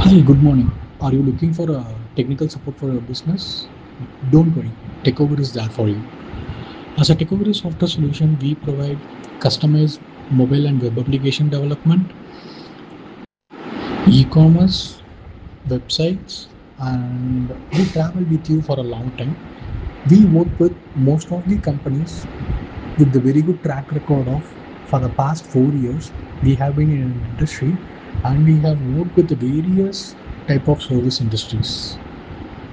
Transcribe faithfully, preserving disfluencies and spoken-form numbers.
Hey, good morning. Are you looking for a technical support for your business? Don't worry, Takeover is there for you. As a Takeover software solution, we provide customized mobile and web application development, e-commerce, websites, and we travel with you for a long time. We work with most of the companies with the very good track record of for the past four years. We have been in an industry and we have worked with the various type of service industries.